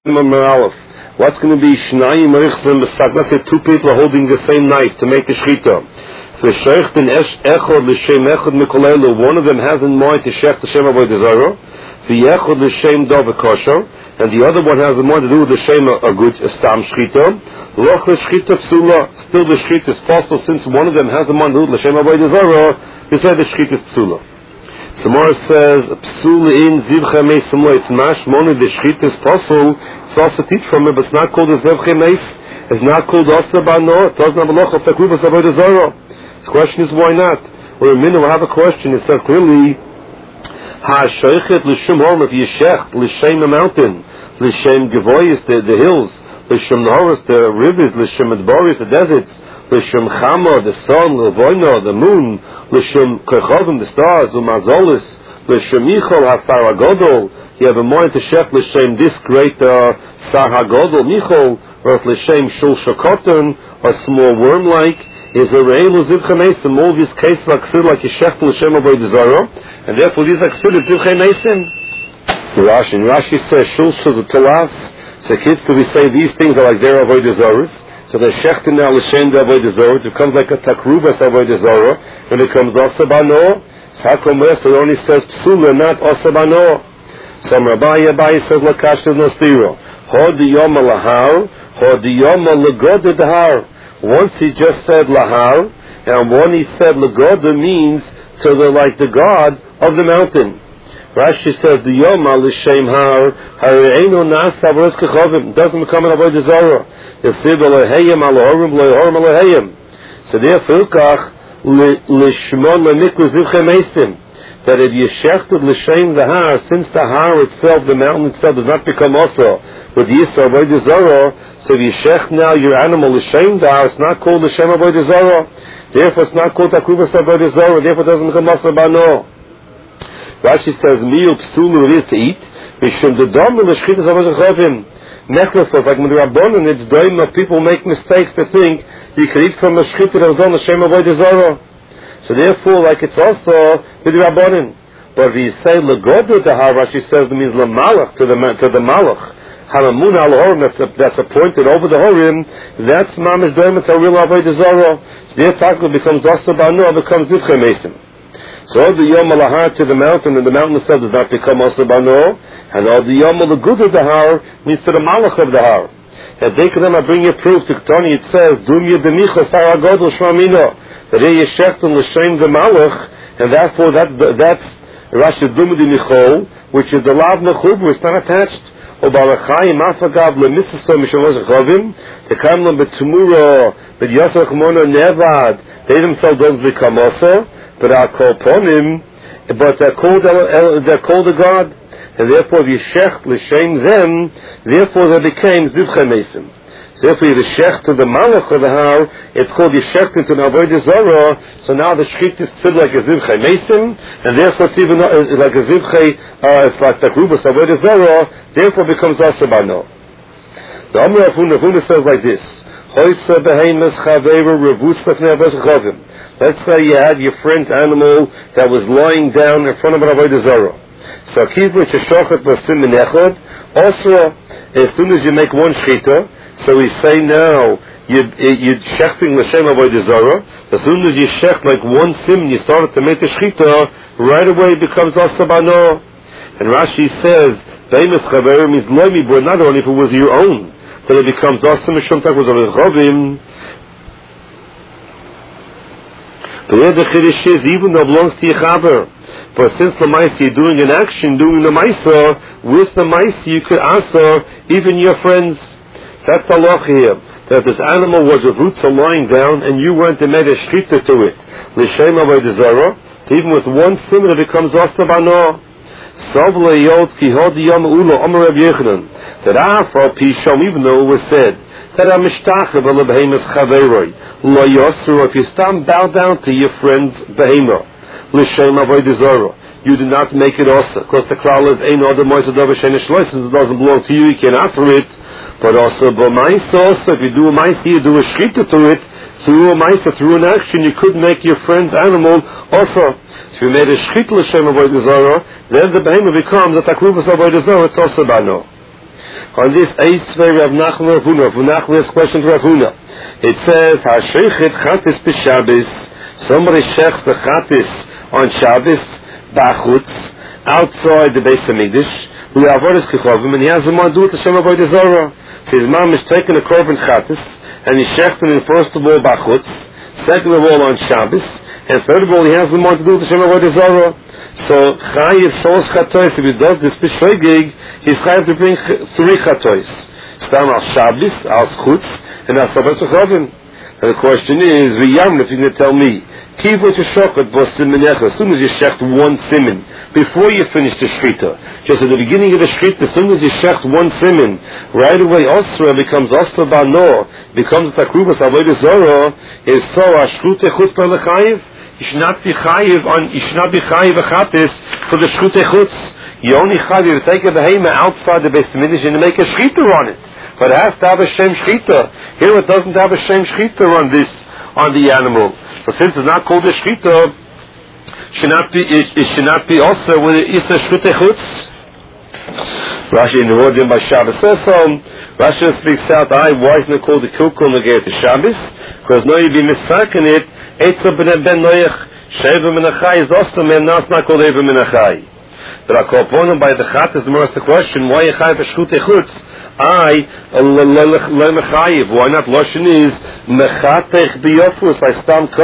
What's going to be Shnayim Richzim B'Sak? Let's say two people are holding the same knife to make the shechita. One of them has in mind to shech the Shem Avodah Zarah, and the other one has in mind to do with the Shem a good stam shechita. Still the shechita is possible since one of them has in mind to do with the Shem Avodah Zarah. You say the shechita is psula. Samara says, Psul in Zivcha Meis Samla, it's mashmoni, the shechit is possible, it's also teach from it, but it's not called a Zivcha Meis, it's not called Asa Bano, it doesn't have a loch of Takruvas Avodah Zarah. The question is, why not? Or a minute, we'll have a question, it says clearly, Ha-Shoichet L'Shem Horm, if you shecht, L'Shem a mountain, L'Shem Gevoyis, the hills, L'Shem Nahoris, the rivers, L'Shem Adboris, the deserts, L'Shem Chama, the sun, L'Voino, the moon, L'Shem Kechovim, the stars, Umazolis, L'Shem Michol, HaSar HaGodol. You have a mind to shech L'Shem this great Sar HaGodol, Michol, or L'Shem Shul Shakotan, a small worm-like, is a Re'el Zivcha Mesim. All these cases are considered like a shech L'Shem Avodah Zarah, and therefore these are considered Zivcha Mesim. Rashi says, Shul Shazotolas, so kids, do we say these things are like their Avodah Zarahs? So the shechtin now l'shem the avodah zarah, it becomes like a takruvas avodah zarah, when it comes asabano. Sakomer, so it only says psula, not asabano. Some Rabbi says lakashtiv nostiro. Hod yom lahar, hod yom lagoda dahar. Once he just said lahar, and one he said lagoda means to the like the god of the mountain. Rashi says the yom l'shem har hareinu nasa v'ros kechovim, doesn't become an avodah zarah. So therefore, that if you shechted l'shem the har, since the har itself, the mountain itself, does not become also with yisra avodah zarah, so if you shech now your animal l'shem the har, it's not called l'shem avodah zarah. Therefore, it's not called takruvas avodah zarah. Therefore, it doesn't become also bano. Rashi says meal psulu it is to eat. Mishum the dom l'shchitas avodah chovim. Necklaces, like when the Rabbanon, it's doim of people make mistakes to think you can eat from a shechita that was done l'shem avodah zarah. So therefore, like it's also with the Rabbanon. But if you say legodu dahar, Rashi says it means lemalach to the malach. Hamamun al horim that's appointed over the horim. That's mamish doim it's a real avodah zarah. So therefore, it becomes also banu, becomes zivcha mesim. So all the yom alahar to the mountain, and the mountain itself does not become also bano, and all the yom alagudu dahar means to the malach of the har. And they can bring you proof to Ketani. It says dumya demicha sar hagodol shmamino, that here yeshechton l'shem the malach, and therefore that's Rashi dumya demichol, which is the lav mechubu. It's not attached. O balachayim afagav lemisaso mishavos chavim tekamlam betumura but yasach mono nevad. They themselves don't become also. But they're called a god, and therefore if you shech l'shem them, therefore they became zivcha mesim. So therefore the shech to the malach of the har, it's called yeshech into an avodah zarah. So now the shechit is still like a zivcha mesim, and therefore it's even like a zivcha, it's like takrubas avodah zarah. Therefore becomes asabano. The Amar Afuna says like this. Let's say you had your friend's animal that was lying down in front of an avodah zarah. So kivrit sheshochet basim minechad. Also, as soon as you make one shechita, so we say now you're shechting l'shem avodah zarah. As soon as you shecht like one sim, you started to make the shechita, right away it becomes asabano. And Rashi says, "Beimus chaver" means loimi, but not only if it was your own. Then it becomes awesome mishum tak was over chovim. But here the chiddush is even though it belongs to your chaver. But since the ma'isa you're doing an action, doing the ma'isa, with the ma'isa you could answer even your friends. That's the law here. That this animal was with roots lying down, and you went and made a shechita to it. L'shem avodah zarah. Even with one sim, it becomes awesome bano. Sovle yod ki hod yom ulo Amar Reb Yechanan. That after Pisham, even though it was said that a mishtachah v'lebehemoth chaveroi lo yosru, if you stand bow down to your friend's behemoth l'shem avodah zarah, you do not make it also. Because the klal is ein other moisad over shenish license, it doesn't belong to you can answer it. But also b'maisa, also if you do a maisa, you do a shechita to it. Through a maisa, through an action, you could make your friend's animal also. If you made a shechita l'shem avodah zarah, then the behemoth becomes a takruvas avodah zarah. It's also bano. On this Eisvei Rav Nachman Rav Nachman has question to Rav Huna. It says, Hashechet Chatis b'Shabbos. Somebody shechs the Chatis on Shabbos, Bachutz, outside the Beis Hamikdash, who avodas kechovim, and he has a man do it to Shem Avodah Zarah. So his mom is taking a korban Chatis, and he shechs him first of all Bachutz, second of all on Shabbos, and third of all he has the man to do it to Shem Avodah Zarah. So Chayiv Sholos Chatois, if he does this b'Shogeg, he's Chayiv to bring 3 Chatois. Stam al Shabbos, al Chutz, and al Sabbath Kechovim. And the question is, V'yam, if you're going to tell me, Kivu to Shochet Bostim Menecha, as soon as you shecht one siman, before you finish the Shechita, just at the beginning of the Shechita, as soon as you shecht one siman, right away Osra becomes Osra Bano, becomes Takrubas Avodah Zarah, is so Ashchute Chutz Lechayiv. You should not be Chayiv a Chatis for the Shchute Chutz. You only Chayiv to take a behema outside the Beis Hamikdash and make a Shechita on it. But it has to have a Shem Shechita. Here it doesn't have a Shem Shechita on the animal. So since it's not called a Shechita, it should not be also when it is a Shchute Chutz. Rashi in the word by Shabbos says so. Rashi speaks out, why isn't it called a Kilkul Negei to Shabbos? Because no, you'd be mistaken it. Eitza ben Noach, Sheva Menachai is also now it's not called Eva Menachai. But I call upon him by the Chatas, the more ask the question, why you Chayiv a Shchute Chutz? Why not? Lashon is Mechatech b'Yofus, I stam